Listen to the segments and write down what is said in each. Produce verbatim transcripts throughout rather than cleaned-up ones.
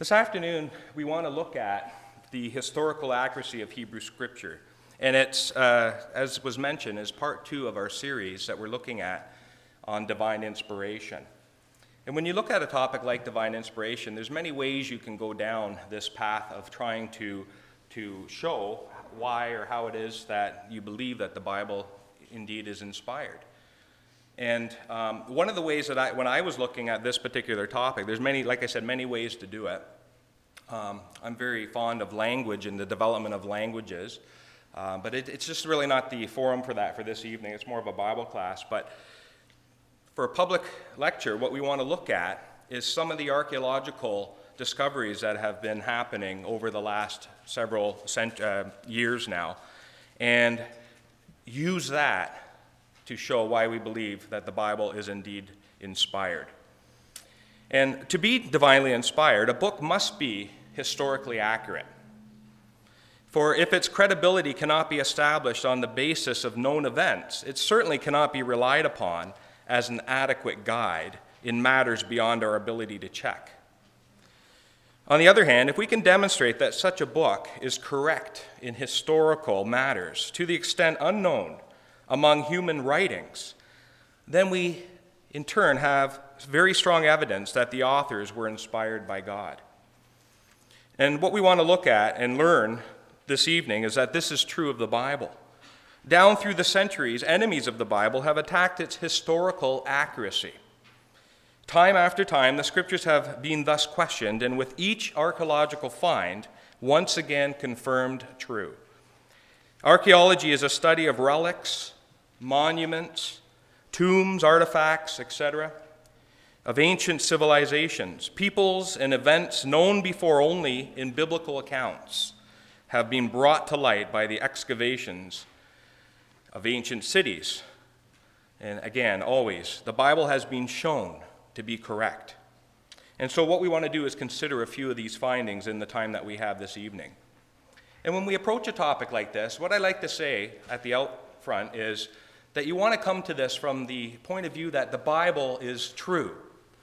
This afternoon, we want to look at the historical accuracy of Hebrew Scripture. And it's, uh, as was mentioned, is part two of our series that we're looking at on divine inspiration. And when you look at a topic like divine inspiration, there's many ways you can go down this path of trying to, to show why or how it is that you believe that the Bible indeed is inspired. And um, one of the ways that I, when I was looking at this particular topic, there's many, like I said, many ways to do it. Um, I'm very fond of language and the development of languages, uh, but it, it's just really not the forum for that for this evening. It's more of a Bible class. But for a public lecture, what we want to look at is some of the archaeological discoveries that have been happening over the last several cent- uh, years now, and use that to show why we believe that the Bible is indeed inspired. And to be divinely inspired, a book must be historically accurate. For if its credibility cannot be established on the basis of known events, it certainly cannot be relied upon as an adequate guide in matters beyond our ability to check. On the other hand, if we can demonstrate that such a book is correct in historical matters to the extent unknown among human writings, then we, in turn, have very strong evidence that the authors were inspired by God. And what we want to look at and learn this evening is that this is true of the Bible. Down through the centuries, enemies of the Bible have attacked its historical accuracy. Time after time, the Scriptures have been thus questioned, and with each archaeological find, once again confirmed true. Archaeology is a study of relics, monuments, tombs, artifacts, et cetera, of ancient civilizations. Peoples and events known before only in biblical accounts have been brought to light by the excavations of ancient cities. And again, always, the Bible has been shown to be correct. And so what we want to do is consider a few of these findings in the time that we have this evening. And when we approach a topic like this, what I like to say at the out front is that you want to come to this from the point of view that the Bible is true.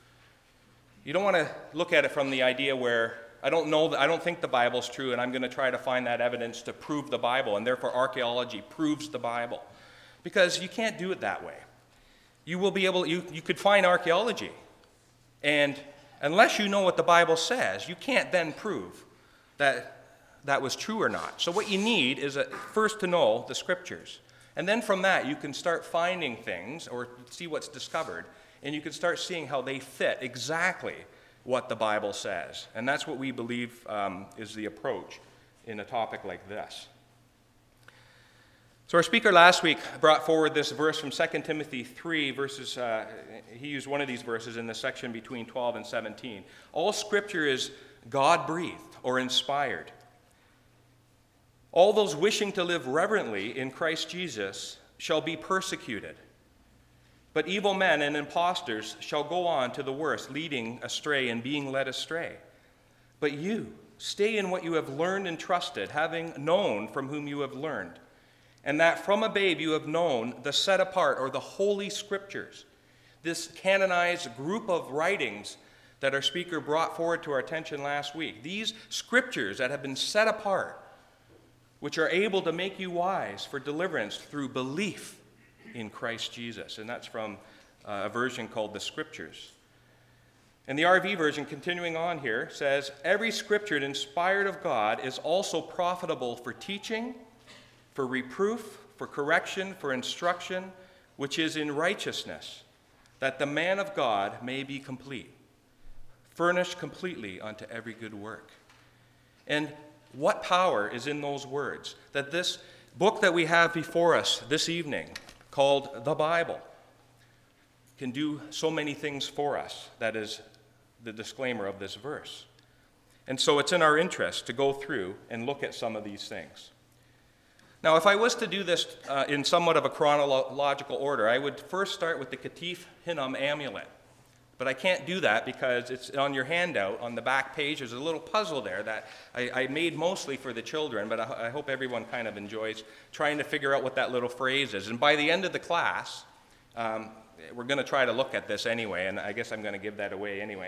You don't want to look at it from the idea where I don't know, I don't think the Bible's true, and I'm going to try to find that evidence to prove the Bible, and therefore archaeology proves the Bible. Because you can't do it that way. You will be able, you, you could find archaeology, and unless you know what the Bible says, you can't then prove that that was true or not. So what you need is a, first to know the Scriptures. And then from that, you can start finding things or see what's discovered, and you can start seeing how they fit exactly what the Bible says. And that's what we believe um, is the approach in a topic like this. So our speaker last week brought forward this verse from Second Timothy three, verses, uh, he used one of these verses in the section between twelve and seventeen. All Scripture is God-breathed or inspired. All those wishing to live reverently in Christ Jesus shall be persecuted. But evil men and impostors shall go on to the worst, leading astray and being led astray. But you, stay in what you have learned and trusted, having known from whom you have learned, and that from a babe you have known the set apart or the Holy Scriptures, this canonized group of writings that our speaker brought forward to our attention last week. These Scriptures that have been set apart, which are able to make you wise for deliverance through belief in Christ Jesus. And that's from uh, a version called the Scriptures. And the R V version, continuing on here, says, every Scripture inspired of God is also profitable for teaching, for reproof, for correction, for instruction, which is in righteousness, that the man of God may be complete, furnished completely unto every good work. And what power is in those words? That this book that we have before us this evening, called the Bible, can do so many things for us. That is the disclaimer of this verse. And so it's in our interest to go through and look at some of these things. Now, if I was to do this uh, in somewhat of a chronological order, I would first start with the Katif Hinnom amulet. But I can't do that because it's on your handout on the back page. There's a little puzzle there that I, I made mostly for the children, but I, I hope everyone kind of enjoys trying to figure out what that little phrase is. And by the end of the class, um, we're going to try to look at this anyway, and I guess I'm going to give that away anyway.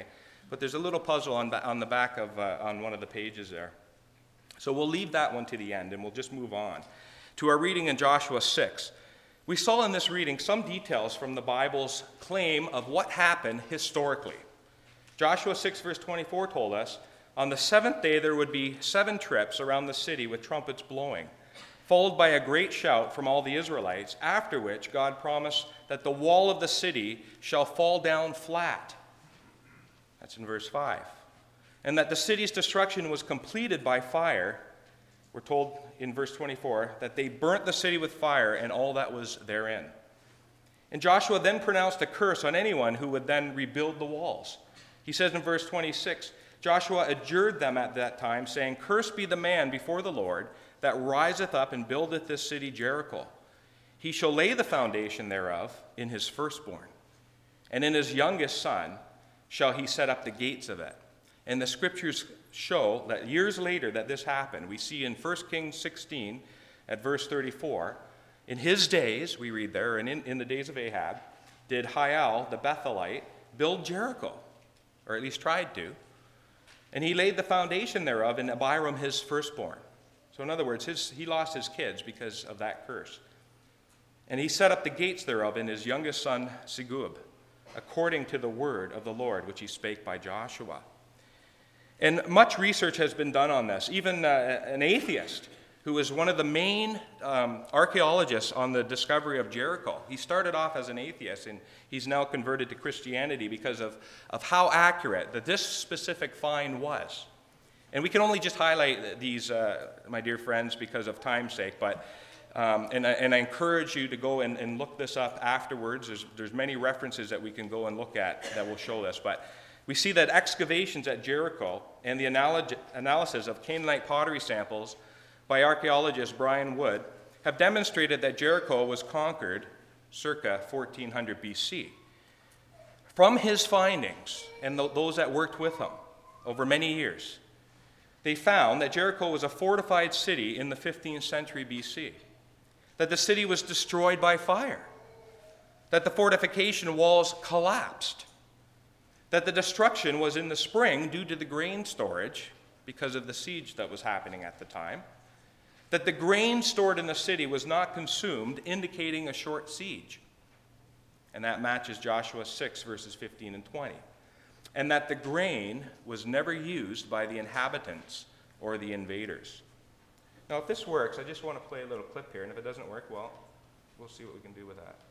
but there's a little puzzle on, on the back of, uh, on one of the pages there. So we'll leave that one to the end, and we'll just move on to our reading in Joshua six. We saw in this reading some details from the Bible's claim of what happened historically. Joshua six, verse twenty-four told us, on the seventh day there would be seven trips around the city with trumpets blowing, followed by a great shout from all the Israelites, after which God promised that the wall of the city shall fall down flat. That's in verse five. And that the city's destruction was completed by fire. We're told in verse twenty-four that they burnt the city with fire and all that was therein. And Joshua then pronounced a curse on anyone who would then rebuild the walls. He says in verse twenty-six, Joshua adjured them at that time, saying, Cursed be the man before the Lord that riseth up and buildeth this city Jericho. He shall lay the foundation thereof in his firstborn, and in his youngest son shall he set up the gates of it. And the scriptures show that years later that this happened. We see in First Kings sixteen at verse thirty-four, in his days, we read there, and in, in the days of Ahab, did Hiel the Bethelite build Jericho, or at least tried to. And he laid the foundation thereof in Abiram his firstborn. So in other words, his, he lost his kids because of that curse. And he set up the gates thereof in his youngest son Segub, according to the word of the Lord, which he spake by Joshua. And much research has been done on this. Even uh, an atheist, who is one of the main um, archaeologists on the discovery of Jericho. He started off as an atheist, and he's now converted to Christianity because of, of how accurate that this specific find was. And we can only just highlight these, uh, my dear friends, because of time's sake, but um, and, I, and I encourage you to go and, and look this up afterwards. There's, there's many references that we can go and look at that will show this, but we see that excavations at Jericho and the analog- analysis of Canaanite pottery samples by archaeologist Brian Wood have demonstrated that Jericho was conquered circa fourteen hundred B C. From his findings, and th- those that worked with him over many years, they found that Jericho was a fortified city in the fifteenth century B C, that the city was destroyed by fire, that the fortification walls collapsed, that the destruction was in the spring due to the grain storage because of the siege that was happening at the time, that the grain stored in the city was not consumed, indicating a short siege. And that matches Joshua six, verses fifteen and twenty. And that the grain was never used by the inhabitants or the invaders. Now, if this works, I just want to play a little clip here, and if it doesn't work, well, we'll see what we can do with that.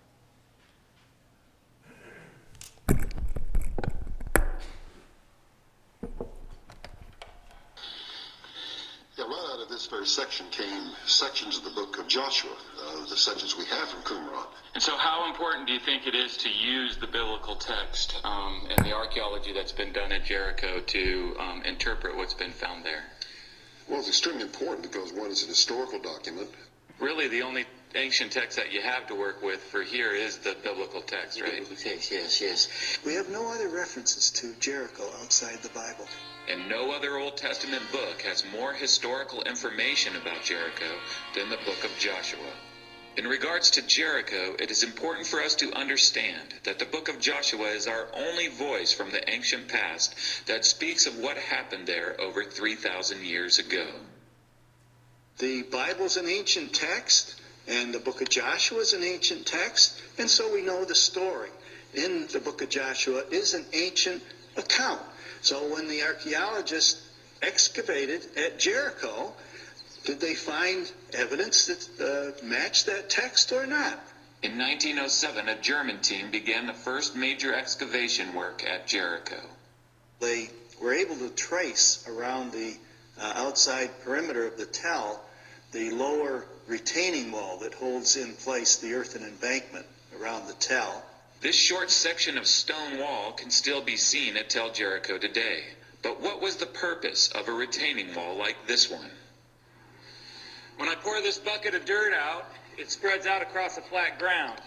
Yeah, right out of this very section came sections of the book of Joshua, uh, the sections we have from Qumran. And so how important do you think it is to use the biblical text um, and the archaeology that's been done at Jericho to um, interpret what's been found there? Well, it's extremely important because one is an historical document. Really, the only ancient text that you have to work with for here is the biblical text, right? Biblical text, yes, yes. We have no other references to Jericho outside the Bible. And no other Old Testament book has more historical information about Jericho than the book of Joshua. In regards to Jericho, it is important for us to understand that the book of Joshua is our only voice from the ancient past that speaks of what happened there over three thousand years ago. The Bible's an ancient text, and the book of Joshua is an ancient text, and so we know the story in the book of Joshua is an ancient account. So when the archaeologists excavated at Jericho, did they find evidence that uh, matched that text or not? In nineteen oh seven, a German team began the first major excavation work at Jericho. They were able to trace around the uh, outside perimeter of the tell the lower retaining wall that holds in place the earthen embankment around the tell. This short section of stone wall can still be seen at Tel Jericho today. But what was the purpose of a retaining wall like this one? When I pour this bucket of dirt out, it spreads out across the flat ground.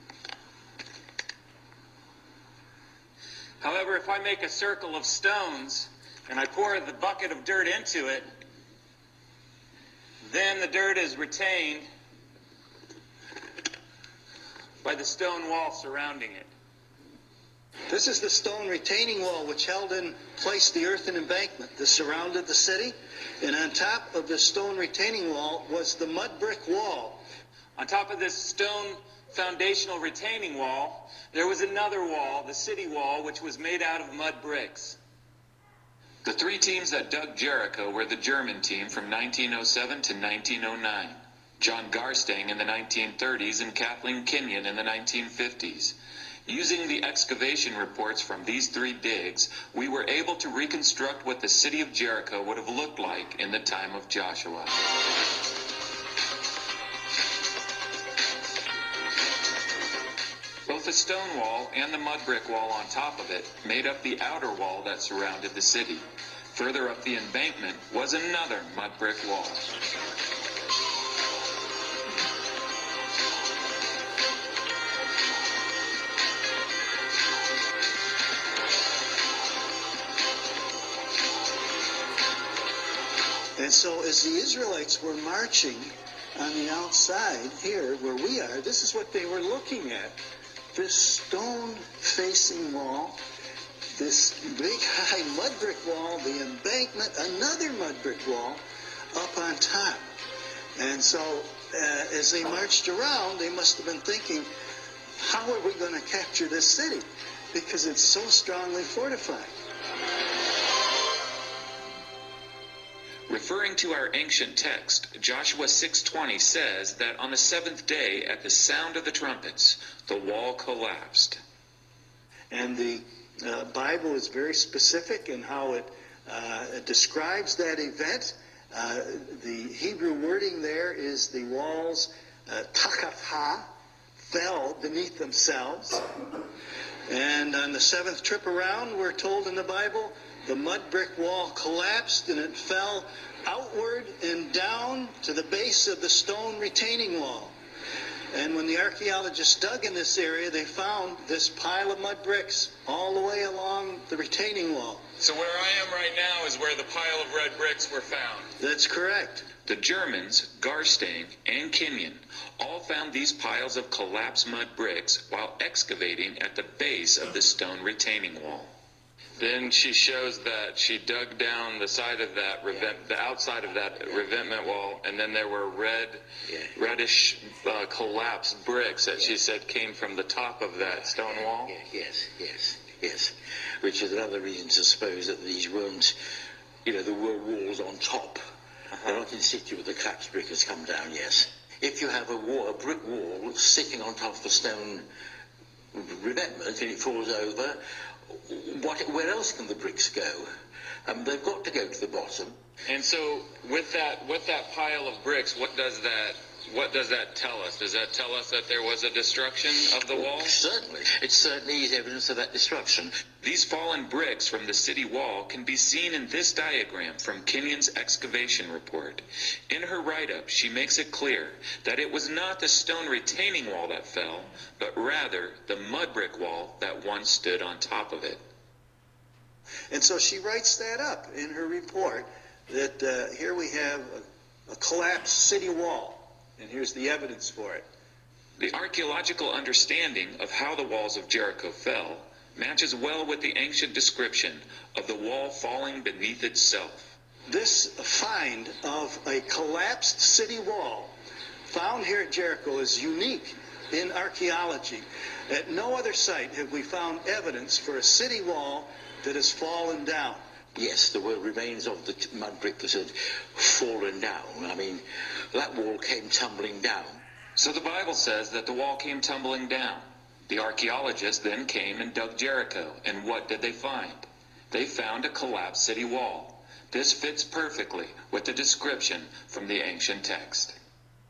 However, if I make a circle of stones and I pour the bucket of dirt into it, then the dirt is retained by the stone wall surrounding it. This is the stone retaining wall which held in place the earthen embankment that surrounded the city. And on top of the stone retaining wall was the mud brick wall. On top of this stone foundational retaining wall, there was another wall, the city wall, which was made out of mud bricks. The three teams that dug Jericho were the German team from nineteen oh seven to nineteen oh nine, John Garstang in the nineteen thirties and Kathleen Kenyon in the nineteen fifties. Using the excavation reports from these three digs, we were able to reconstruct what the city of Jericho would have looked like in the time of Joshua. Both the stone wall and the mud brick wall on top of it made up the outer wall that surrounded the city. Further up the embankment was another mud brick wall. And so as the Israelites were marching on the outside here where we are, this is what they were looking at. This stone-facing wall, this big high mud brick wall, the embankment, another mud brick wall up on top. And so uh, as they marched around, they must have been thinking, how are we going to capture this city? Because it's so strongly fortified. Referring to our ancient text, Joshua six twenty says that on the seventh day, at the sound of the trumpets, the wall collapsed. And the uh, Bible is very specific in how it uh, describes that event. Uh, the Hebrew wording there is the walls, uh, takafha, fell beneath themselves. And on the seventh trip around, we're told in the Bible, the mud brick wall collapsed and it fell outward and down to the base of the stone retaining wall. And when the archaeologists dug in this area, they found this pile of mud bricks all the way along the retaining wall. So where I am right now is where the pile of red bricks were found. That's correct. The Germans, Garstang, and Kenyon all found these piles of collapsed mud bricks while excavating at the base of the stone retaining wall. Then she shows that she dug down the side of that, revent, the outside of that revetment wall, and then there were red, Yeah. reddish uh, collapsed bricks that she said came from the top of that stone wall. Yeah, yes, yes, yes. Which is another reason to suppose that these weren't, you know, there were walls on top. Uh-huh. They're not in situ with the collapsed brick has come down, yes. If you have a, wall, a brick wall sitting on top of a stone revetment and it falls over, what, where else can the bricks go? Um, they've got to go to the bottom. And so, with that, with that pile of bricks, what does that, what does that tell us? Does that tell us that there was a destruction of the wall? Certainly, it certainly is evidence of that destruction. These fallen bricks from the city wall can be seen in this diagram from Kenyon's excavation report. In her write-up, she makes it clear that it was not the stone retaining wall that fell, but rather the mud brick wall that once stood on top of it. And so she writes that up in her report, that uh, here we have a, a collapsed city wall, and here's the evidence for it. The archaeological understanding of how the walls of Jericho fell matches well with the ancient description of the wall falling beneath itself. This find of a collapsed city wall found here at Jericho is unique in archaeology. At no other site have we found evidence for a city wall that has fallen down. Yes, there were remains of the t- mud brick that had fallen down. I mean, that wall came tumbling down. So the Bible says that the wall came tumbling down. The archaeologists then came and dug Jericho, and what did they find? They found a collapsed city wall. This fits perfectly with the description from the ancient text.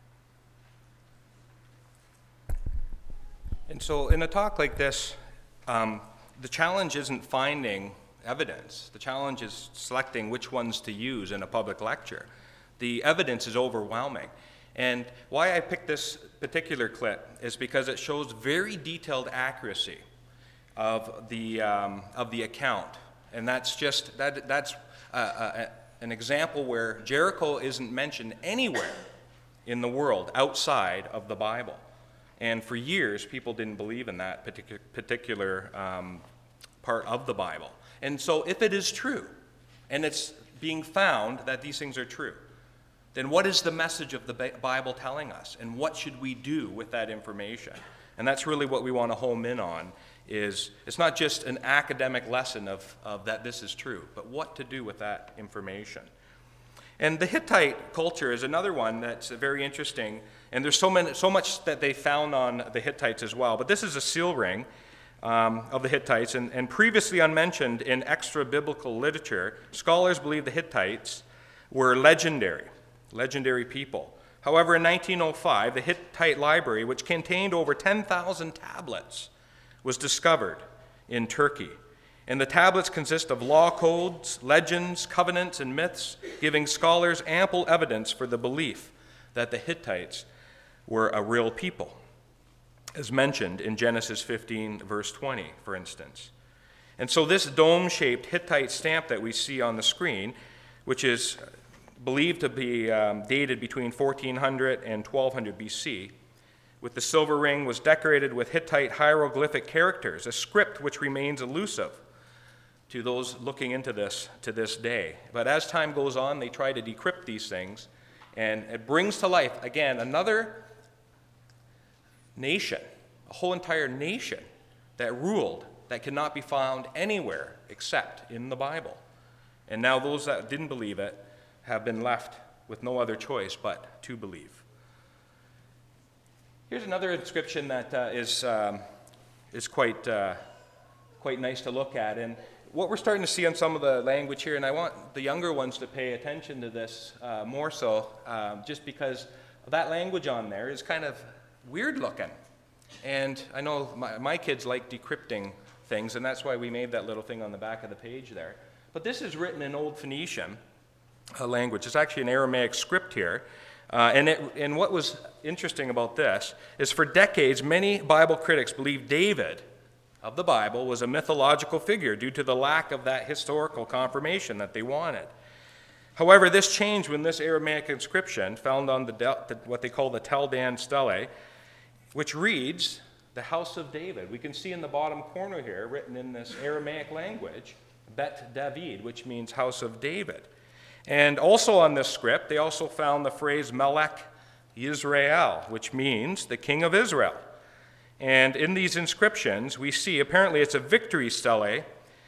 And so in a talk like this, um, the challenge isn't finding evidence. The challenge is selecting which ones to use in a public lecture. The evidence is overwhelming. And why I picked this particular clip is because it shows very detailed accuracy of the, um, of the account. And that's just, that, that's uh, uh, an example where Jericho isn't mentioned anywhere in the world outside of the Bible. And for years, people didn't believe in that particular, particular um, part of the Bible. And so if it is true, and it's being found that these things are true, then what is the message of the Bible telling us? And what should we do with that information? And that's really what we want to home in on, is it's not just an academic lesson of, of that this is true, but what to do with that information. And the Hittite culture is another one that's very interesting, and there's so, many, so much that they found on the Hittites as well. But this is a seal ring um, of the Hittites, and, and previously unmentioned in extra-biblical literature, scholars believe the Hittites were legendary, legendary people. However, in nineteen oh five, the Hittite library, which contained over ten thousand tablets, was discovered in Turkey. And the tablets consist of law codes, legends, covenants, and myths, giving scholars ample evidence for the belief that the Hittites were a real people, as mentioned in Genesis fifteen, verse twenty, for instance. And so this dome-shaped Hittite stamp that we see on the screen, which is believed to be um, dated between fourteen hundred and twelve hundred B C, with the silver ring, was decorated with Hittite hieroglyphic characters, a script which remains elusive to those looking into this to this day. But as time goes on, they try to decrypt these things, and it brings to life, again, another nation, a whole entire nation that ruled, that cannot be found anywhere except in the Bible. And now those that didn't believe it have been left with no other choice but to believe. Here's another inscription that uh, is, um, is quite, uh, quite nice to look at. And what we're starting to see on some of the language here, and I want the younger ones to pay attention to this uh, more so, um, just because that language on there is kind of weird looking. And I know my, my kids like decrypting things, and that's why we made that little thing on the back of the page there. But this is written in Old Phoenician uh, language. It's actually an Aramaic script here. Uh, and, it, and what was interesting about this is for decades, many Bible critics believed David of the Bible was a mythological figure due to the lack of that historical confirmation that they wanted. However, this changed when this Aramaic inscription found on the, the what they call the Tel Dan Stele, which reads, the house of David. We can see in the bottom corner here, written in this Aramaic language, Bet David, which means house of David. And also on this script, they also found the phrase Melech Yisrael, which means the king of Israel. And in these inscriptions, we see apparently it's a victory stele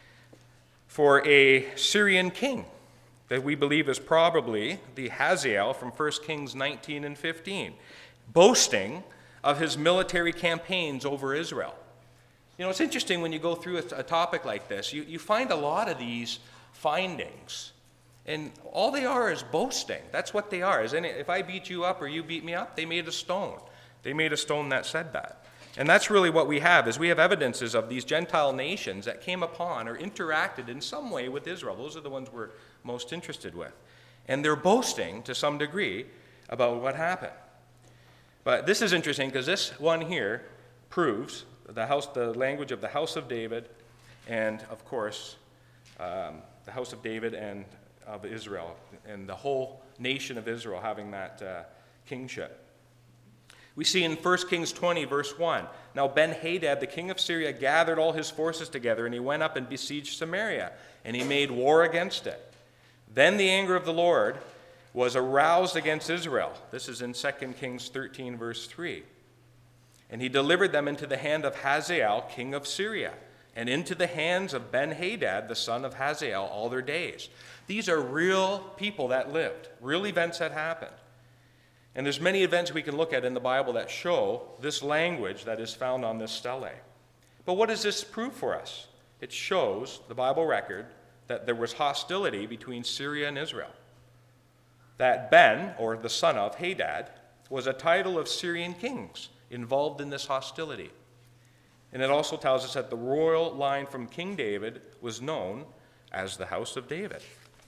for a Syrian king that we believe is probably the Hazael from First Kings nineteen and fifteen, boasting of his military campaigns over Israel. You know, it's interesting when you go through a, a topic like this, you, you find a lot of these findings. And all they are is boasting. That's what they are. Is any, if I beat you up or you beat me up, they made a stone. They made a stone that said that. And that's really what we have, is we have evidences of these Gentile nations that came upon or interacted in some way with Israel. Those are the ones we're most interested with. And they're boasting to some degree about what happened. But this is interesting because this one here proves the, house, the language of the house of David and, of course, um, the house of David and of Israel, and the whole nation of Israel having that uh, kingship. We see in First Kings twenty, verse one, now Ben-Hadad, the king of Syria, gathered all his forces together, and he went up and besieged Samaria, and he made war against it. Then the anger of the Lord was aroused against Israel. This is in Second Kings thirteen, verse three. And he delivered them into the hand of Hazael, king of Syria, and into the hands of Ben-Hadad, the son of Hazael, all their days. These are real people that lived, real events that happened. And there's many events we can look at in the Bible that show this language that is found on this stele. But what does this prove for us? It shows, the Bible record, that there was hostility between Syria and Israel. That Ben, or the son of Hadad, was a title of Syrian kings involved in this hostility. And it also tells us that the royal line from King David was known as the house of David.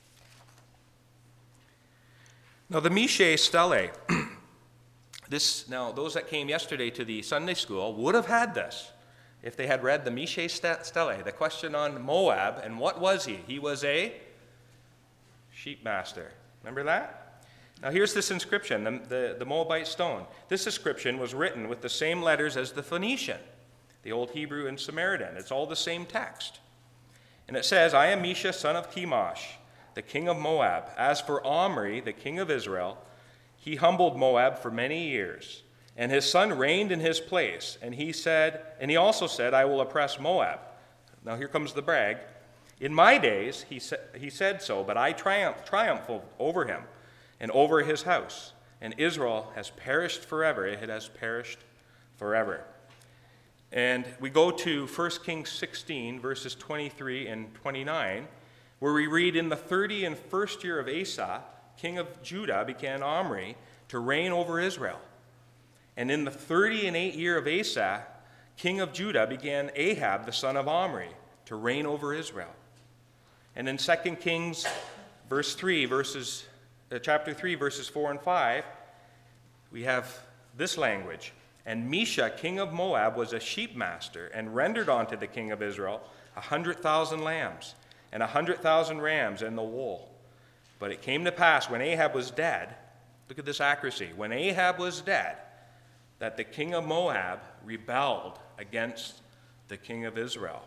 Now, the Mishe Stele, this, now those that came yesterday to the Sunday school would have had this if they had read the Mishe Stele, the question on Moab, and what was he? He was a sheep master. Remember that? Now, here's this inscription, the, the, the Moabite stone. This inscription was written with the same letters as the Phoenician, the Old Hebrew and Samaritan. It's all the same text. And it says, I am Mesha, son of Chemosh, the king of Moab. As for Omri, the king of Israel, he humbled Moab for many years, and his son reigned in his place. And he said, and he also said, I will oppress Moab. Now here comes the brag. In my days, he, sa- he said so, but I triumph, triumph over him and over his house. And Israel has perished forever. It has perished forever. And we go to First Kings sixteen, verses twenty-three and twenty-nine, where we read, in the thirty and first year of Asa, king of Judah, began Omri to reign over Israel. And in the thirty and eight year of Asa, king of Judah, began Ahab, the son of Omri, to reign over Israel. And in Second Kings, verse three, verses, uh, chapter three, verses four and five, we have this language. And Mesha, king of Moab, was a sheep master, and rendered unto the king of Israel a hundred thousand lambs, and a hundred thousand rams, and the wool. But it came to pass, when Ahab was dead, look at this accuracy, when Ahab was dead, that the king of Moab rebelled against the king of Israel.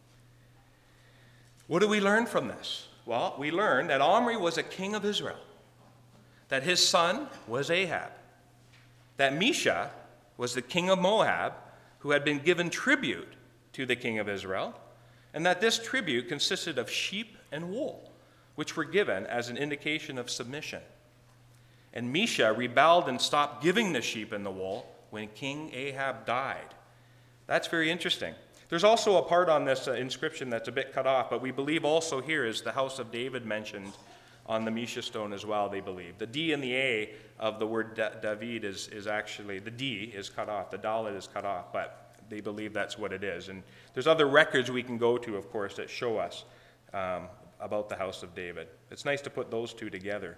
What do we learn from this? Well, we learn that Omri was a king of Israel, that his son was Ahab, that Mesha was the king of Moab, who had been given tribute to the king of Israel, and that this tribute consisted of sheep and wool, which were given as an indication of submission. And Mesha rebelled and stopped giving the sheep and the wool when King Ahab died. That's very interesting. There's also a part on this uh, inscription that's a bit cut off, but we believe also here is the house of David mentioned on the Mesha stone as well, they believe. The D and the A of the word da- David is, is actually, the D is cut off, the Dalet is cut off, but they believe that's what it is. And there's other records we can go to, of course, that show us um, about the house of David. It's nice to put those two together.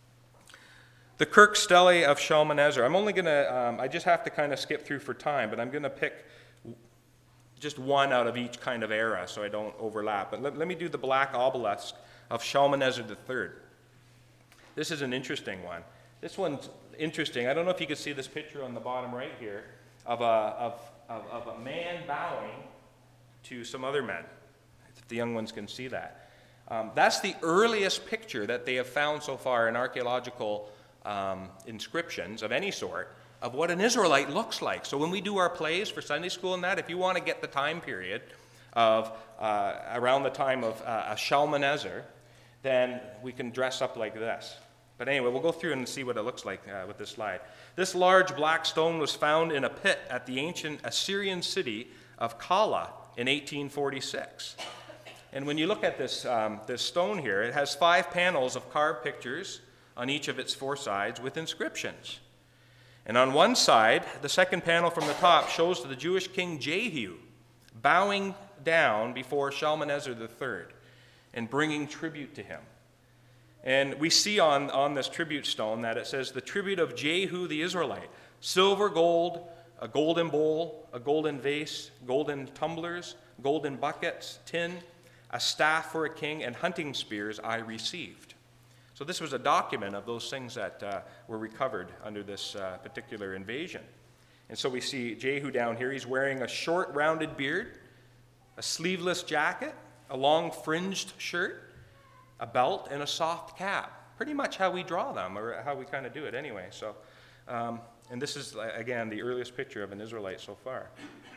The Kirk Stele of Shalmaneser. I'm only going to, um, I just have to kind of skip through for time, but I'm going to pick just one out of each kind of era so I don't overlap. But let, let me do the black obelisk of Shalmaneser the third. This is an interesting one. This one's interesting. I don't know if you can see this picture on the bottom right here of a, of, of, of a man bowing to some other men, if the young ones can see that. Um, that's the earliest picture that they have found so far in archaeological um, inscriptions of any sort of what an Israelite looks like. So when we do our plays for Sunday school and that, if you want to get the time period of uh, around the time of uh, Shalmaneser, then we can dress up like this. But anyway, we'll go through and see what it looks like uh, with this slide. This large black stone was found in a pit at the ancient Assyrian city of Kala in eighteen forty-six. And when you look at this, um, this stone here, it has five panels of carved pictures on each of its four sides with inscriptions. And on one side, the second panel from the top shows the Jewish king Jehu bowing down before Shalmaneser the third and bringing tribute to him. And we see on, on this tribute stone that it says, the tribute of Jehu the Israelite, silver, gold, a golden bowl, a golden vase, golden tumblers, golden buckets, tin, a staff for a king, and hunting spears I received. So this was a document of those things that uh, were recovered under this uh, particular invasion. And so we see Jehu down here. He's wearing a short, rounded beard, a sleeveless jacket, a long fringed shirt, a belt, and a soft cap. Pretty much how we draw them, or how we kind of do it anyway. So, um, and this is, again, the earliest picture of an Israelite so far.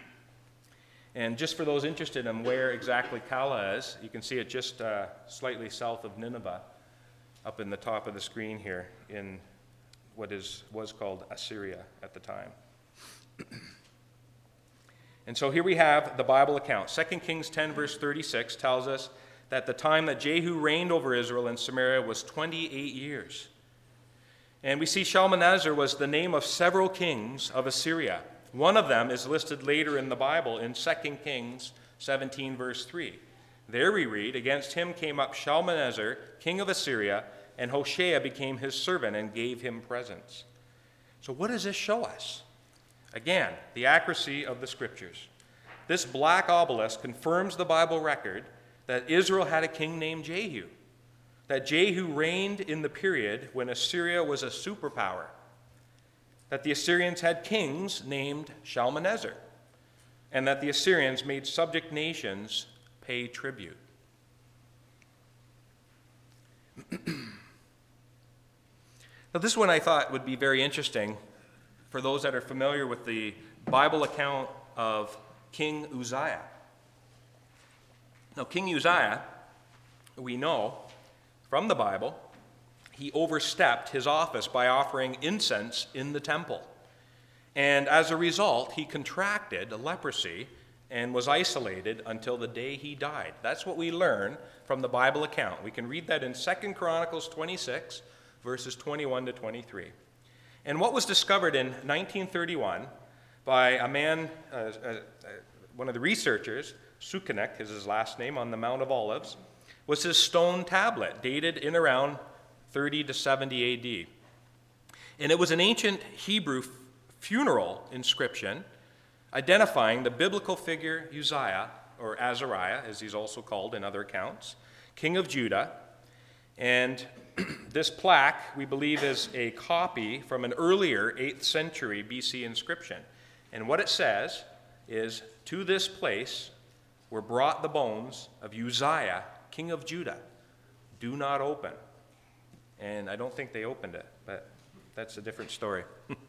And just for those interested in where exactly Kala is, you can see it just uh, slightly south of Nineveh, up in the top of the screen here in what is was called Assyria at the time. And so here we have the Bible account. Second Kings ten, verse thirty-six tells us that the time that Jehu reigned over Israel and Samaria was twenty-eight years. And we see Shalmaneser was the name of several kings of Assyria. One of them is listed later in the Bible in Second Kings seventeen, verse three. There we read, against him came up Shalmaneser, king of Assyria, and Hoshea became his servant and gave him presents. So what does this show us? Again, the accuracy of the scriptures. This black obelisk confirms the Bible record that Israel had a king named Jehu, that Jehu reigned in the period when Assyria was a superpower, that the Assyrians had kings named Shalmaneser, and that the Assyrians made subject nations pay tribute. Now, this one I thought would be very interesting for those that are familiar with the Bible account of King Uzziah. Now, King Uzziah, we know from the Bible, he overstepped his office by offering incense in the temple. And as a result, he contracted leprosy and was isolated until the day he died. That's what we learn from the Bible account. We can read that in Second Chronicles twenty-six, verses twenty-one to twenty-three. And what was discovered in nineteen thirty-one by a man, uh, uh, uh, one of the researchers, Sukenik is his last name, on the Mount of Olives, was his stone tablet, dated in around thirty to seventy A D. And it was an ancient Hebrew funeral inscription identifying the biblical figure Uzziah, or Azariah, as he's also called in other accounts, king of Judah. And this plaque, we believe, is a copy from an earlier eighth century B C inscription. And what it says is, "To this place were brought the bones of Uzziah, king of Judah. Do not open." And I don't think they opened it, but that's a different story.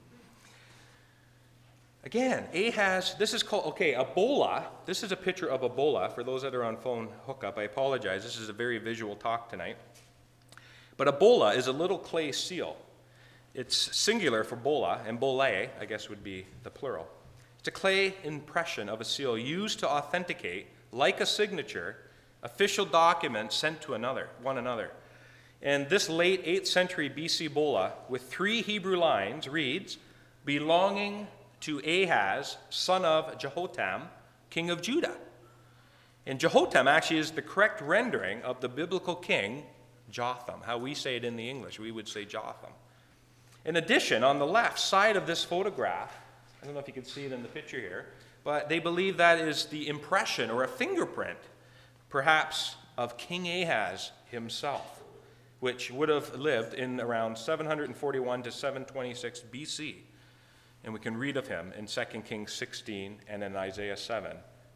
Again, Ahaz, this is called, okay, Ebola. This is a picture of Ebola. For those that are on phone hookup, I apologize. This is a very visual talk tonight. But Ebola is a little clay seal. It's singular for bola, and bole, I guess, would be the plural. It's a clay impression of a seal used to authenticate, like a signature, official documents sent to another, one another. And this late eighth century B C bola, with three Hebrew lines, reads, "Belonging to Ahaz, son of Jehotam, king of Judah." And Jehotam actually is the correct rendering of the biblical king, Jotham. How we say it in the English, we would say Jotham. In addition, on the left side of this photograph, I don't know if you can see it in the picture here, but they believe that is the impression or a fingerprint, perhaps, of King Ahaz himself, which would have lived in around seven forty-one to seven twenty-six B C. And we can read of him in Second Kings sixteen and in Isaiah seven.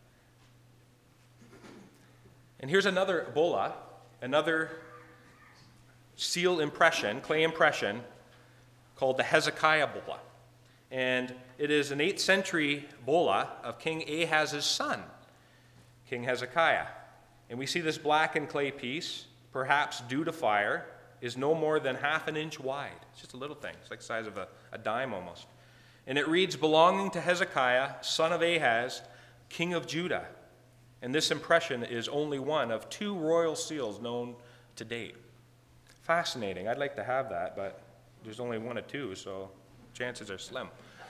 And here's another bola, another seal impression, clay impression, called the Hezekiah bola. And it is an eighth century bola of King Ahaz's son, King Hezekiah. And we see this blackened clay piece, perhaps due to fire, is no more than half an inch wide. It's just a little thing. It's like the size of a, a dime almost. And it reads, "Belonging to Hezekiah, son of Ahaz, king of Judah." And this impression is only one of two royal seals known to date. Fascinating. I'd like to have that, but there's only one or two, so chances are slim.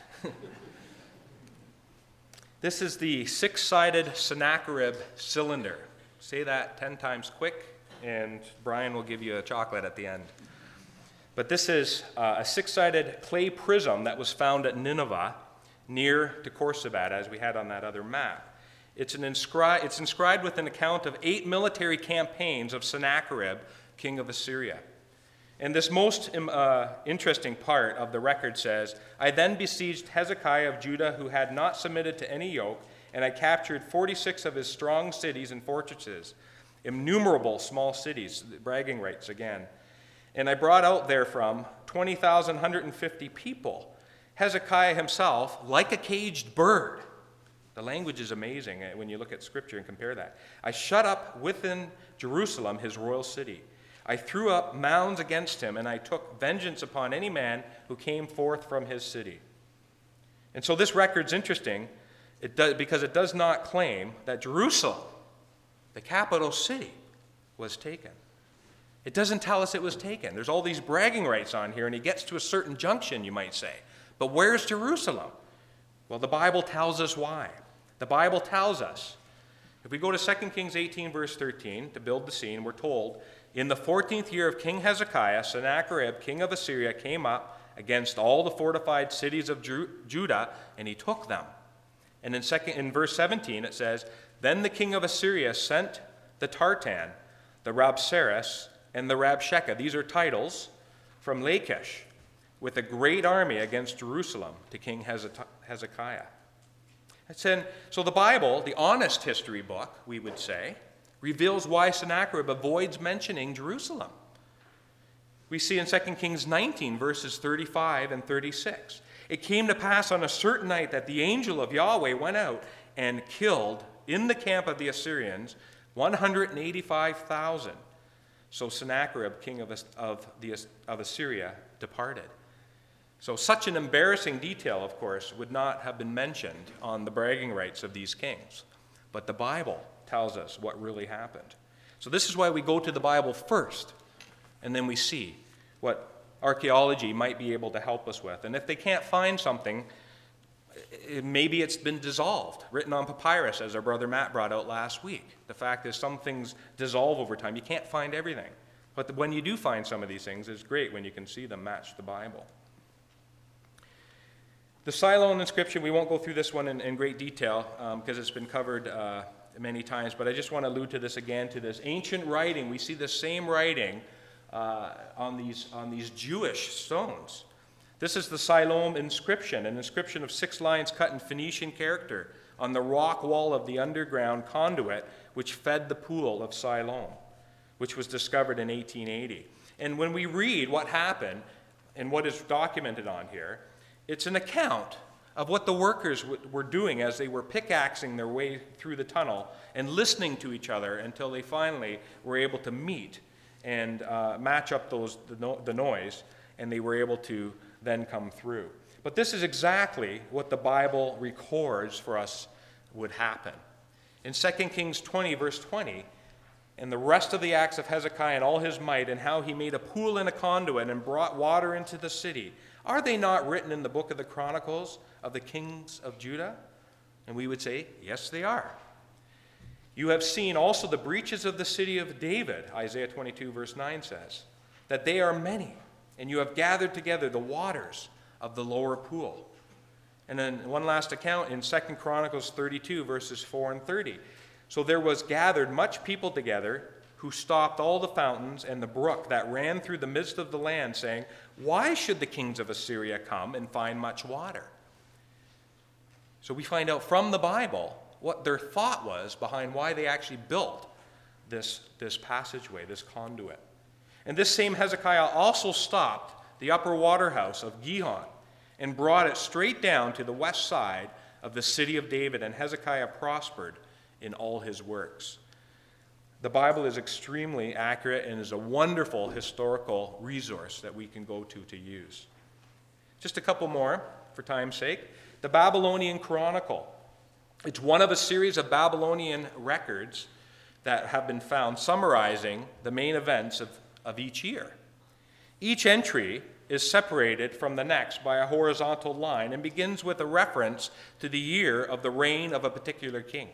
This is the six-sided Sennacherib cylinder. Say that ten times quick, and Brian will give you a chocolate at the end. But this is uh, a six-sided clay prism that was found at Nineveh, near to Khorsabad, as we had on that other map. It's, an inscri- it's inscribed with an account of eight military campaigns of Sennacherib, king of Assyria. And this most uh, interesting part of the record says, "I then besieged Hezekiah of Judah, who had not submitted to any yoke, and I captured forty-six of his strong cities and fortresses, innumerable small cities," bragging rights again. "And I brought out therefrom twenty thousand one hundred fifty people. Hezekiah himself, like a caged bird." The language is amazing when you look at Scripture and compare that. "I shut up within Jerusalem, his royal city. I threw up mounds against him, and I took vengeance upon any man who came forth from his city." And so this record's interesting it does, because it does not claim that Jerusalem, the capital city, was taken. It doesn't tell us it was taken. There's all these bragging rights on here, and he gets to a certain junction, you might say. But where's Jerusalem? Well, the Bible tells us why. The Bible tells us. If we go to Second Kings eighteen, verse thirteen, to build the scene, we're told, "In the fourteenth year of King Hezekiah, Sennacherib, king of Assyria, came up against all the fortified cities of Ju- Judah, and he took them." And in, second, in verse seventeen, it says, "Then the king of Assyria sent the Tartan, the Rabsaris, and the Rabshakeh," these are titles, "from Lachish, with a great army against Jerusalem to King Hezekiah." In, so the Bible, the honest history book, we would say, reveals why Sennacherib avoids mentioning Jerusalem. We see in Second Kings nineteen, verses thirty-five and thirty-six. It came to pass on a certain night that the angel of Yahweh went out and killed in the camp of the Assyrians one hundred eighty-five thousand. So Sennacherib, king of, of, the, of Assyria, departed. So such an embarrassing detail, of course, would not have been mentioned on the bragging rights of these kings. But the Bible tells us what really happened. So this is why we go to the Bible first, and then we see what archaeology might be able to help us with. And if they can't find something, maybe it's been dissolved, written on papyrus, as our brother Matt brought out last week. The fact is, some things dissolve over time. You can't find everything. But when you do find some of these things, it's great when you can see them match the Bible. The Siloam inscription, we won't go through this one in, in great detail um, because it's been covered uh, many times, but I just want to allude to this again, to this ancient writing. We see the same writing uh, on these, on these Jewish stones. This is the Siloam inscription, an inscription of six lines cut in Phoenician character on the rock wall of the underground conduit which fed the pool of Siloam, which was discovered in eighteen eighty. And when we read what happened and what is documented on here, it's an account of what the workers w- were doing as they were pickaxing their way through the tunnel and listening to each other until they finally were able to meet and uh, match up those the, no- the noise, and they were able to then come through. But this is exactly what the Bible records for us would happen. In Second Kings twenty, verse twenty, and the rest of the acts of Hezekiah and all his might, and how he made a pool and a conduit and brought water into the city, are they not written in the book of the Chronicles of the kings of Judah? And we would say, yes, they are. You have seen also the breaches of the city of David, Isaiah twenty-two, verse nine says, that they are many, and you have gathered together the waters of the lower pool. And then one last account in Second Chronicles thirty-two, verses four and thirty. So there was gathered much people together, who stopped all the fountains and the brook that ran through the midst of the land, saying, why should the kings of Assyria come and find much water? So we find out from the Bible what their thought was behind why they actually built this, this passageway, this conduit. And this same Hezekiah also stopped the upper waterhouse of Gihon and brought it straight down to the west side of the city of David, and Hezekiah prospered in all his works. The Bible is extremely accurate and is a wonderful historical resource that we can go to to use. Just a couple more for time's sake. The Babylonian Chronicle. It's one of a series of Babylonian records that have been found summarizing the main events of, of each year. Each entry is separated from the next by a horizontal line and begins with a reference to the year of the reign of a particular king.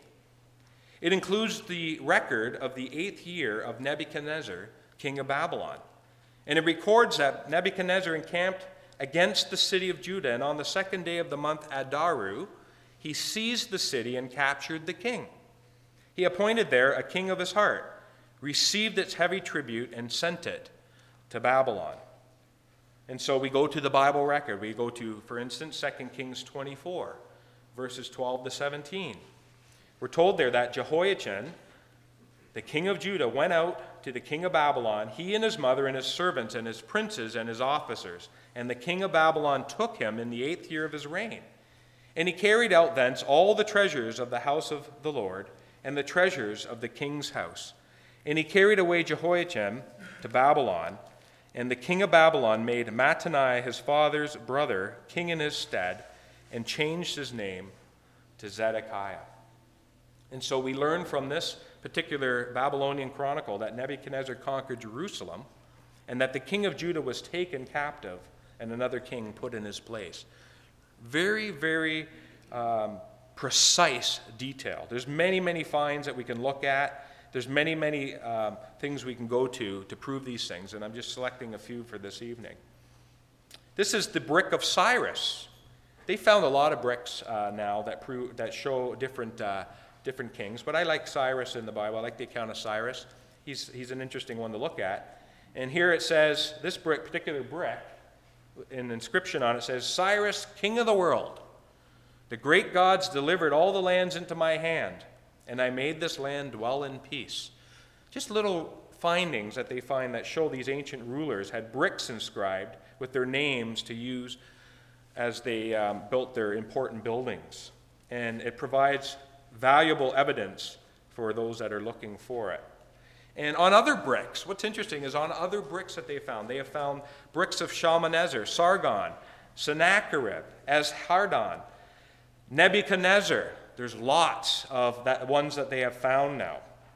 It includes the record of the eighth year of Nebuchadnezzar, king of Babylon. And it records that Nebuchadnezzar encamped against the city of Judah, and on the second day of the month Adaru, he seized the city and captured the king. He appointed there a king of his heart, received its heavy tribute, and sent it to Babylon. And so we go to the Bible record. We go to, for instance, Second Kings twenty-four, verses twelve to seventeen. We're told there that Jehoiachin, the king of Judah, went out to the king of Babylon, he and his mother and his servants and his princes and his officers. And the king of Babylon took him in the eighth year of his reign. And he carried out thence all the treasures of the house of the Lord and the treasures of the king's house. And he carried away Jehoiachin to Babylon. And the king of Babylon made Mattanai, his father's brother, king in his stead, and changed his name to Zedekiah. And so we learn from this particular Babylonian chronicle that Nebuchadnezzar conquered Jerusalem and that the king of Judah was taken captive and another king put in his place. Very, very um, precise detail. There's many, many finds that we can look at. There's many, many um, things we can go to to prove these things, and I'm just selecting a few for this evening. This is the brick of Cyrus. They found a lot of bricks uh, now that prove that show different uh, different kings, but I like Cyrus in the Bible. I like the account of Cyrus. He's he's an interesting one to look at. And here it says, this brick, particular brick, an inscription on it says, Cyrus, king of the world. The great gods delivered all the lands into my hand, and I made this land dwell in peace. Just little findings that they find that show these ancient rulers had bricks inscribed with their names to use as they um, built their important buildings. And it provides valuable evidence for those that are looking for it. And on other bricks, what's interesting is on other bricks that they found, they have found bricks of Shalmaneser, Sargon, Sennacherib, Esarhaddon, Nebuchadnezzar. There's lots of that, ones that they have found now.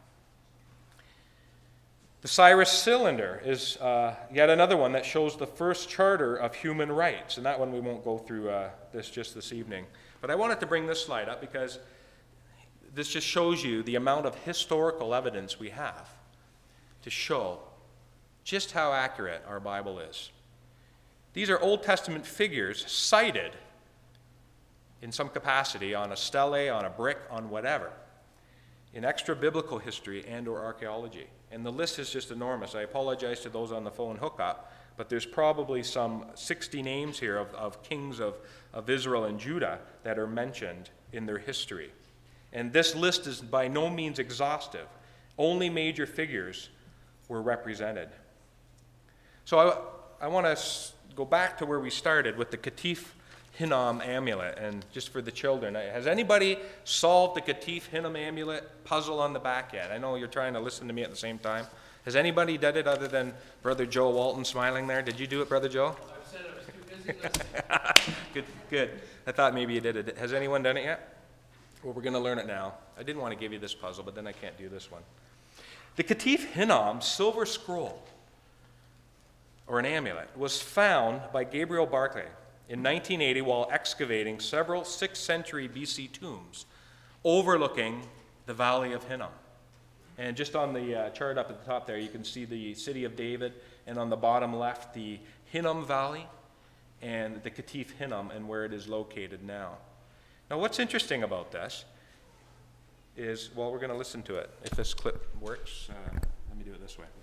The Cyrus Cylinder is uh, yet another one that shows the first charter of human rights. And that one we won't go through uh, this just this evening. But I wanted to bring this slide up because this just shows you the amount of historical evidence we have to show just how accurate our Bible is. These are Old Testament figures cited in some capacity on a stele, on a brick, on whatever, in extra-biblical history and or archaeology. And the list is just enormous. I apologize to those on the phone hookup, but there's probably some sixty names here of, of kings of, of Israel and Judah that are mentioned in their history. And this list is by no means exhaustive. Only major figures were represented. So I, I want to go back to where we started with the Qatif Hinnom amulet. And just for the children, has anybody solved the Qatif Hinnom amulet puzzle on the back yet? I know you're trying to listen to me at the same time. Has anybody done it other than Brother Joe Walton smiling there? Did you do it, Brother Joe? I said I was too busy listening. Good, good. I thought maybe you did it. Has anyone done it yet? Well, we're going to learn it now. I didn't want to give you this puzzle, but then I can't do this one. The Qatif Hinnom silver scroll, or an amulet, was found by Gabriel Barclay in nineteen eighty while excavating several sixth century B C tombs overlooking the Valley of Hinnom. And just on the uh, chart up at the top there, you can see the city of David, and on the bottom left, the Hinnom Valley and the Qatif Hinnom and where it is located now. Now, what's interesting about this is, well, we're going to listen to it. If this clip works, uh, let me do it this way.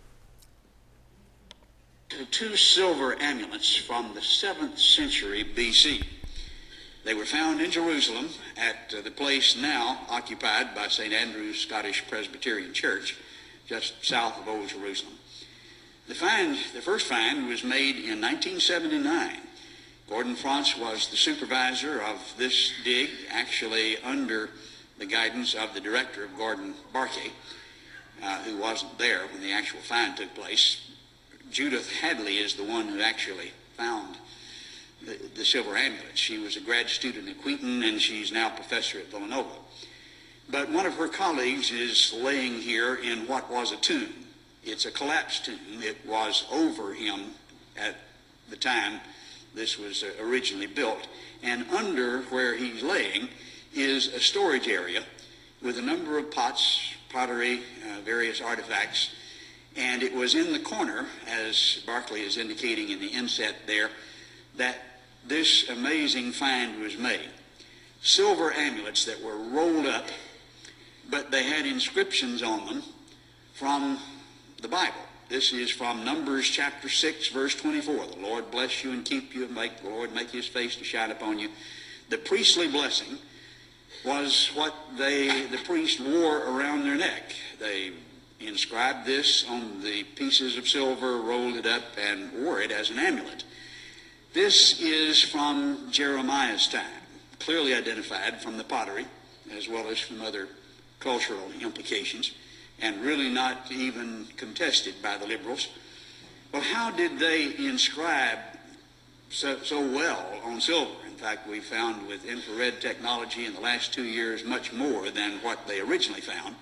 Two silver amulets from the seventh century B C. They were found in Jerusalem at uh, the place now occupied by Saint Andrew's Scottish Presbyterian Church, just south of Old Jerusalem. The find, the first find was made in nineteen seventy-nine. Gordon Frantz was the supervisor of this dig, actually under the guidance of the director of Gordon Barclay, uh, who wasn't there when the actual find took place. Judith Hadley is the one who actually found the, the silver amulet. She was a grad student at Wheaton, and she's now professor at Villanova. But one of her colleagues is laying here in what was a tomb. It's a collapsed tomb. It was over him at the time this was originally built. And under where he's laying is a storage area with a number of pots, pottery, uh, various artifacts. And it was in the corner, as Barclay is indicating in the inset there, that this amazing find was made. Silver amulets that were rolled up, but they had inscriptions on them from the Bible. This is from Numbers chapter six, verse twenty-four. The Lord bless you and keep you, and make the Lord make his face to shine upon you. The priestly blessing was what they, the priest wore around their neck. They inscribed this on the pieces of silver, rolled it up, and wore it as an amulet. This is from Jeremiah's time, clearly identified from the pottery, as well as from other cultural implications, and really not even contested by the liberals. Well, how did they inscribe so, so well on silver? In fact, we found with infrared technology in the last two years much more than what they originally found.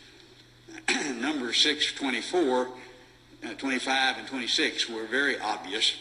Number six, twenty-four, uh, twenty-five, and twenty-six were very obvious.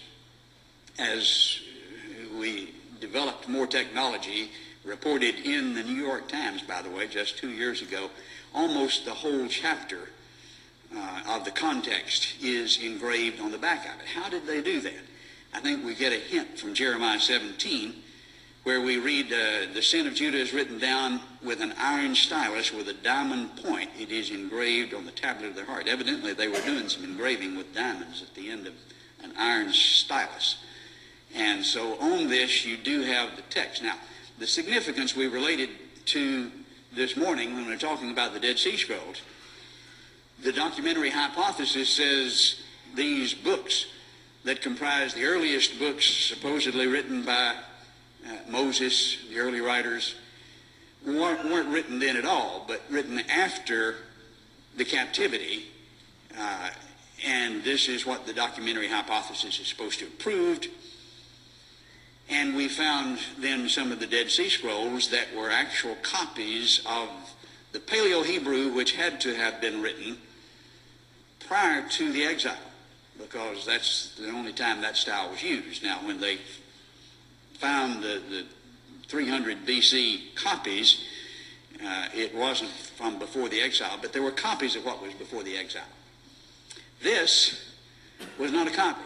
As we developed more technology, reported in the New York Times, by the way, just two years ago, almost the whole chapter uh, of the context is engraved on the back of it. How did they do that? I think we get a hint from Jeremiah seventeen, where we read, uh, the sin of Judah is written down with an iron stylus with a diamond point. It is engraved on the tablet of their heart. Evidently, they were doing some engraving with diamonds at the end of an iron stylus. And so on this, you do have the text. Now, the significance we related to this morning when we we're talking about the Dead Sea Scrolls, The documentary hypothesis says these books that comprise the earliest books supposedly written by uh, Moses, the early writers, weren't, weren't written then at all, but written after the captivity. Uh, and this is what the documentary hypothesis is supposed to have proved. And we found then some of the Dead Sea Scrolls that were actual copies of the Paleo-Hebrew, which had to have been written prior to the exile, because that's the only time that style was used. Now, when they found the, the three hundred B C copies, uh, it wasn't from before the exile, but there were copies of what was before the exile. This was not a copy.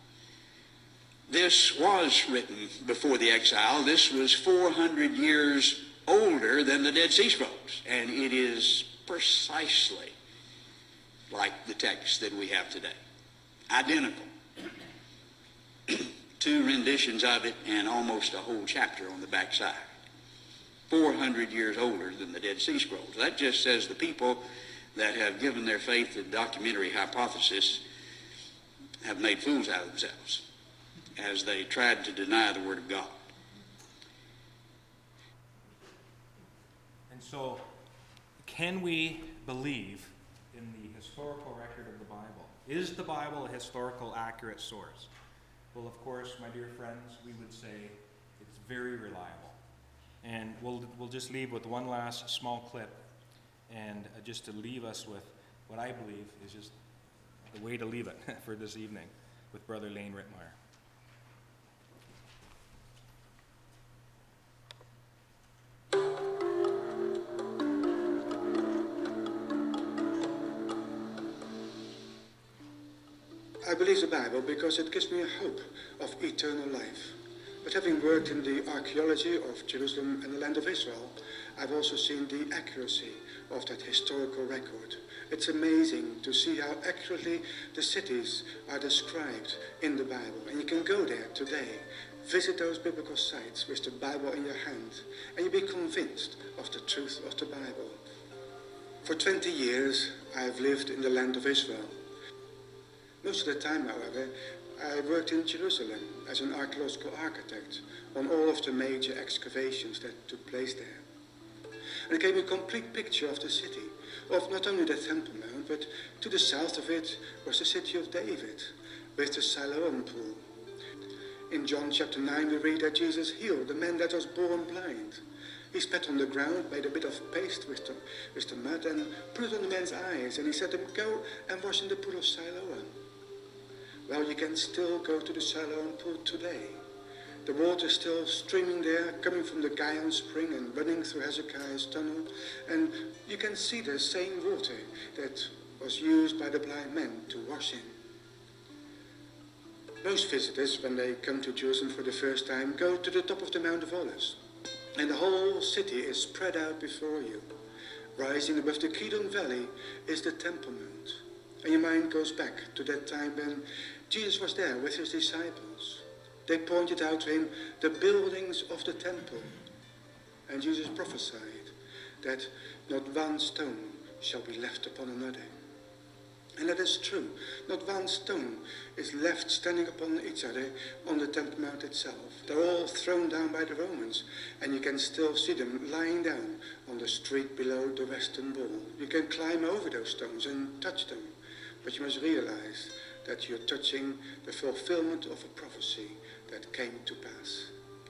This was written before the exile. This was four hundred years older than the Dead Sea Scrolls, and it is precisely like the text that we have today. Identical. Two renditions of it and almost a whole chapter on the backside. four hundred years older than the Dead Sea Scrolls. That just says the people that have given their faith to the documentary hypothesis have made fools out of themselves as they tried to deny the Word of God. And so, can we believe in the historical record of the Bible? Is the Bible a historical, accurate source? Well, of course, my dear friends, we would say it's very reliable. And we'll, we'll just leave with one last small clip, and uh, just to leave us with what I believe is just the way to leave it for this evening with Brother Lane Rittmeyer. I believe the Bible because it gives me a hope of eternal life. But having worked in the archaeology of Jerusalem and the land of Israel, I've also seen the accuracy of that historical record. It's amazing to see how accurately the cities are described in the Bible. And you can go there today, visit those biblical sites with the Bible in your hand, and you'll be convinced of the truth of the Bible. For twenty years, I've lived in the land of Israel. Most of the time, however, I worked in Jerusalem as an archaeological architect on all of the major excavations that took place there. And it gave me a complete picture of the city, of not only the Temple Mount, but to the south of it was the city of David, with the Siloam pool. In John chapter nine, we read that Jesus healed the man that was born blind. He spat on the ground, made a bit of paste with the, with the mud, and put it on the man's eyes, and he said to him, "Go and wash in the pool of Siloam." Well, you can still go to the Siloam pool today. The water is still streaming there, coming from the Gihon spring and running through Hezekiah's tunnel. And you can see the same water that was used by the blind men to wash in. Most visitors, when they come to Jerusalem for the first time, go to the top of the Mount of Olives. And the whole city is spread out before you. Rising above the Kidron Valley is the Temple Mount. And your mind goes back to that time when Jesus was there with his disciples. They pointed out to him the buildings of the temple. And Jesus prophesied that not one stone shall be left upon another. And that is true. Not one stone is left standing upon each other on the Temple Mount itself. They're all thrown down by the Romans, and you can still see them lying down on the street below the Western Wall. You can climb over those stones and touch them. But you must realize that you're touching the fulfillment of a prophecy that came to pass.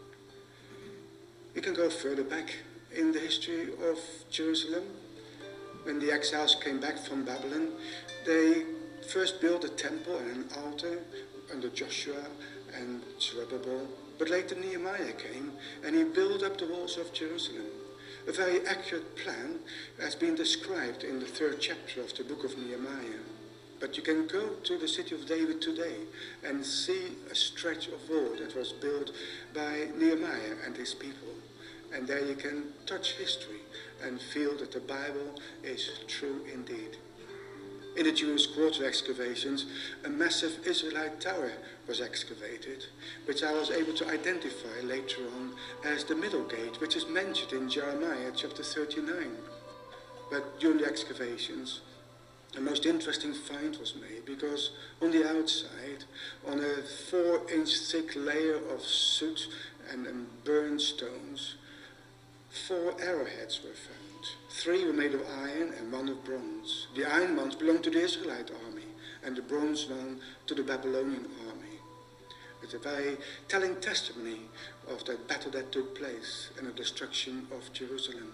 We can go further back in the history of Jerusalem. When the exiles came back from Babylon, they first built a temple and an altar under Joshua and Zerubbabel. But later Nehemiah came and he built up the walls of Jerusalem. A very accurate plan has been described in the third chapter of the book of Nehemiah. But you can go to the city of David today and see a stretch of wall that was built by Nehemiah and his people. And there you can touch history and feel that the Bible is true indeed. In the Jewish quarter excavations, a massive Israelite tower was excavated, which I was able to identify later on as the Middle Gate, which is mentioned in Jeremiah chapter thirty-nine. But during the excavations, A most interesting find was made because on the outside, on a four-inch thick layer of soot and, and burned stones, four arrowheads were found. Three were made of iron and one of bronze. The iron ones belonged to the Israelite army and the bronze one to the Babylonian army. It's a very telling testimony of that battle that took place and the destruction of Jerusalem.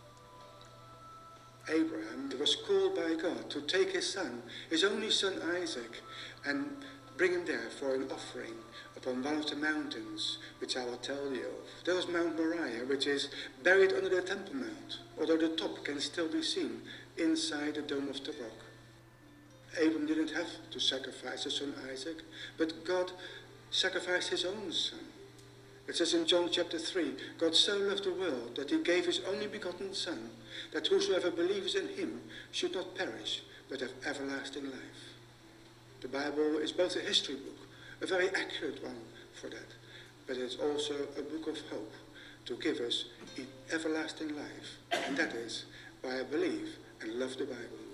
Abraham was called by God to take his son, his only son Isaac, and bring him there for an offering upon one of the mountains, which I will tell you of. There was Mount Moriah, which is buried under the Temple Mount, although the top can still be seen inside the Dome of the Rock. Abraham didn't have to sacrifice his son Isaac, but God sacrificed his own son. It says in John chapter three, God so loved the world that he gave his only begotten Son, that whosoever believes in him should not perish, but have everlasting life. The Bible is both a history book, a very accurate one for that, but it's also a book of hope to give us everlasting life, and that is why I believe and love the Bible.